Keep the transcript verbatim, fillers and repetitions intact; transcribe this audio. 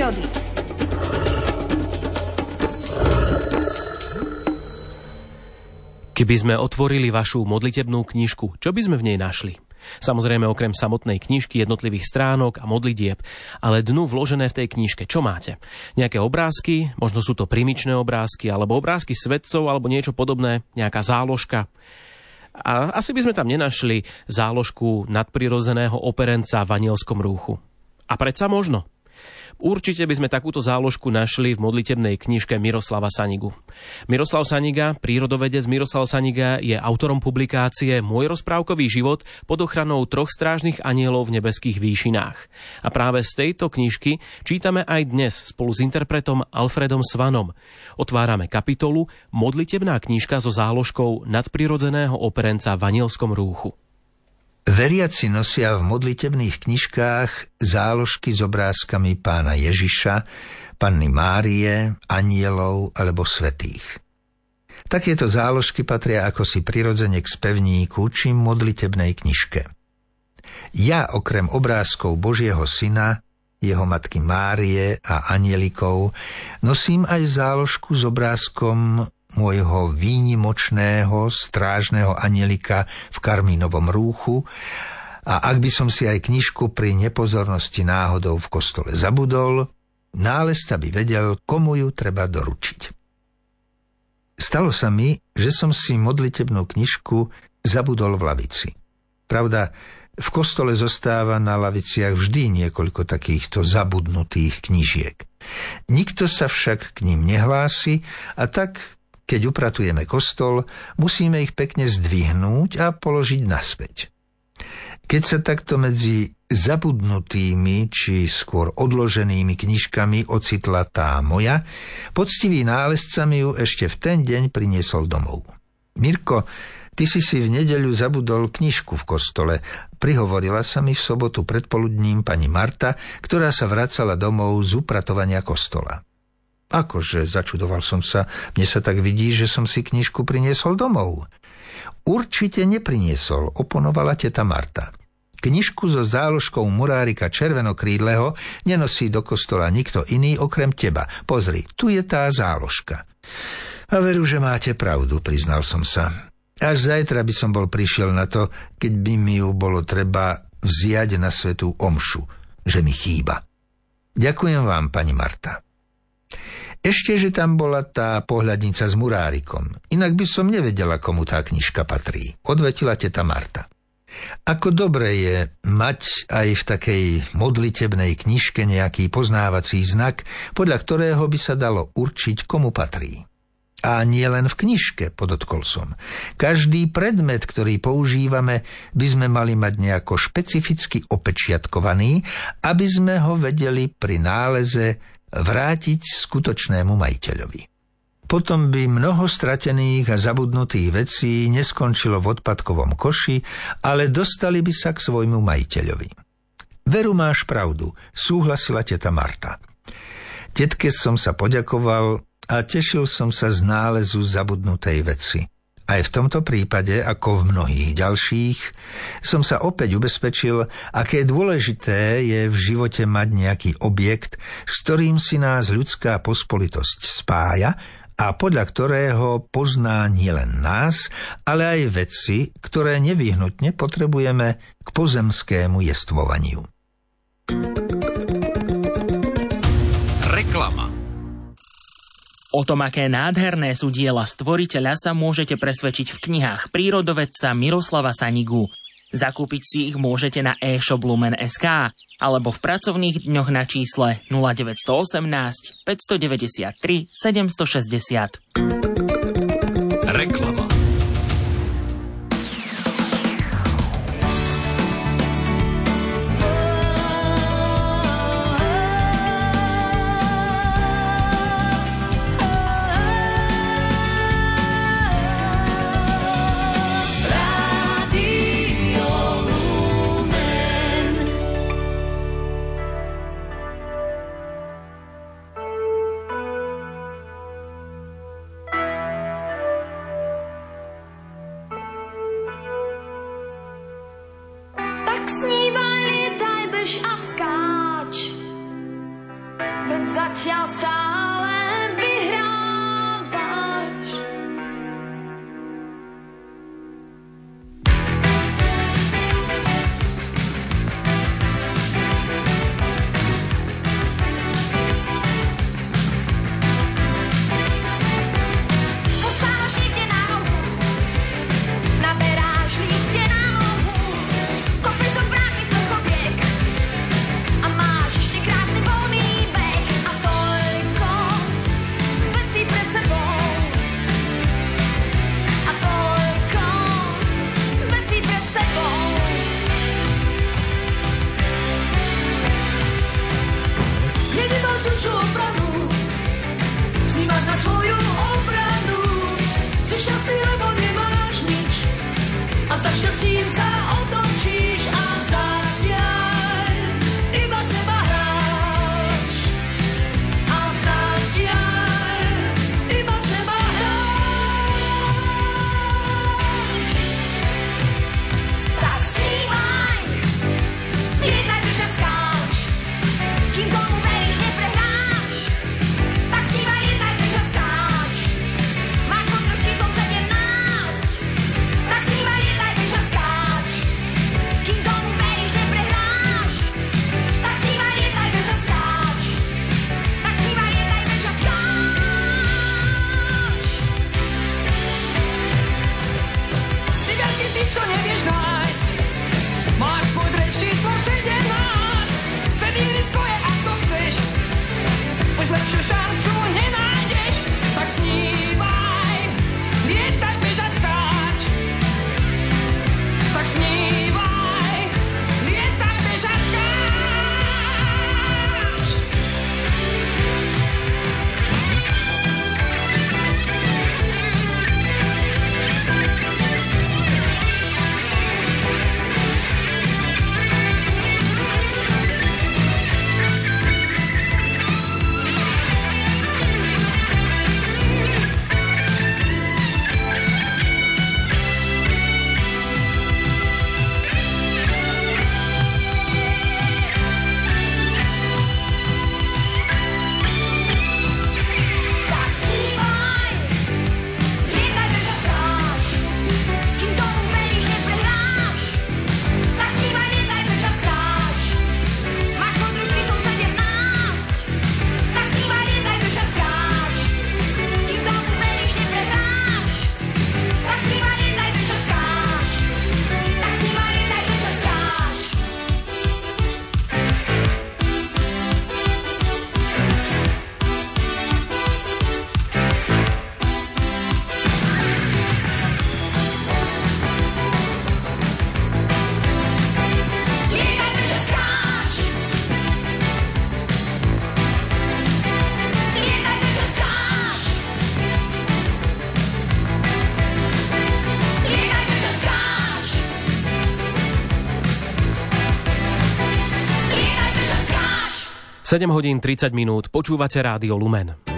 prírody. Keby sme otvorili vašu modlitebnú knižku, čo by sme v nej našli? Samozrejme okrem samotnej knižky, jednotlivých stránok a modlitieb, ale dnu vložené v tej knižke, čo máte? Nejaké obrázky, možno sú to primičné obrázky, alebo obrázky svetcov, alebo niečo podobné, nejaká záložka. A asi by sme tam nenašli záložku nadprirodzeného operenca v anielskom rúchu. A predsa možno. Určite by sme takúto záložku našli v modlitebnej knižke Miroslava Sanigu. Miroslav Saniga, prírodovedec Miroslav Saniga, je autorom publikácie Môj rozprávkový život pod ochranou troch strážnych anielov v nebeských výšinách. A práve z tejto knižky čítame aj dnes spolu s interpretom Alfredom Svanom. Otvárame kapitolu Modlitebná knižka so záložkou nadprirodzeného operenca v anielskom rúchu. Veriaci nosia v modlitebných knižkách záložky s obrázkami Pána Ježiša, Panny Márie, anielov alebo svätých. Takéto záložky patria akosi prirodzene k spevníku či modlitebnej knižke. Ja okrem obrázkov Božieho Syna, jeho matky Márie a anielikov nosím aj záložku s obrázkom môjho výnimočného strážneho anielika v karmínovom rúchu, a ak by som si aj knižku pri nepozornosti náhodou v kostole zabudol, nálezca by vedel, komu ju treba doručiť. Stalo sa mi, že som si modlitebnú knižku zabudol v lavici. Pravda, v kostole zostáva na laviciach vždy niekoľko takýchto zabudnutých knižiek. Nikto sa však k ním nehlási, a tak keď upratujeme kostol, musíme ich pekne zdvihnúť a položiť naspäť. Keď sa takto medzi zabudnutými či skôr odloženými knižkami ocitla tá moja, poctivý nálezca mi ju ešte v ten deň priniesol domov. Mirko, ty si si v nedeľu zabudol knižku v kostole. Prihovorila sa mi v sobotu predpoludním pani Marta, ktorá sa vracala domov z upratovania kostola. Akože, začudoval som sa, mne sa tak vidí, že som si knižku priniesol domov. Určite nepriniesol, oponovala teta Marta. Knižku so záložkou murárika Červenokrídleho nenosí do kostola nikto iný okrem teba. Pozri, tu je tá záložka. A veru, že máte pravdu, priznal som sa. Až zajtra by som bol prišiel na to, keď by mi ju bolo treba vziať na svätú omšu, že mi chýba. Ďakujem vám, pani Marta. Ešte, že tam bola tá pohľadnica s murárikom. Inak by som nevedela, komu tá knižka patrí, odvetila teta Marta. Ako dobre je mať aj v takej modlitebnej knižke nejaký poznávací znak, podľa ktorého by sa dalo určiť, komu patrí. A nie len v knižke, podotkol som. Každý predmet, ktorý používame, by sme mali mať nejako špecificky opečiatkovaný, aby sme ho vedeli pri náleze vrátiť skutočnému majiteľovi. Potom by mnoho stratených a zabudnutých vecí neskončilo v odpadkovom koši, ale dostali by sa k svojmu majiteľovi. Veru, máš pravdu, súhlasila teta Marta. Tetke som sa poďakoval a tešil som sa z nálezu zabudnutej veci. Aj v tomto prípade, ako v mnohých ďalších, som sa opäť ubezpečil, aké dôležité je v živote mať nejaký objekt, s ktorým si nás ľudská pospolitosť spája a podľa ktorého pozná nielen nás, ale aj veci, ktoré nevyhnutne potrebujeme k pozemskému jestvovaniu. Reklama. O tom, aké nádherné sú diela stvoriteľa, sa môžete presvedčiť v knihách prírodovedca Miroslava Sanigu. Zakúpiť si ich môžete na e-shop Lumen bodka es ká alebo v pracovných dňoch na čísle nula deväť jedna osem, päť deväť tri, sedem šesť nula. Reklama. sedem hodín tridsať minút, počúvate Rádio Lumen.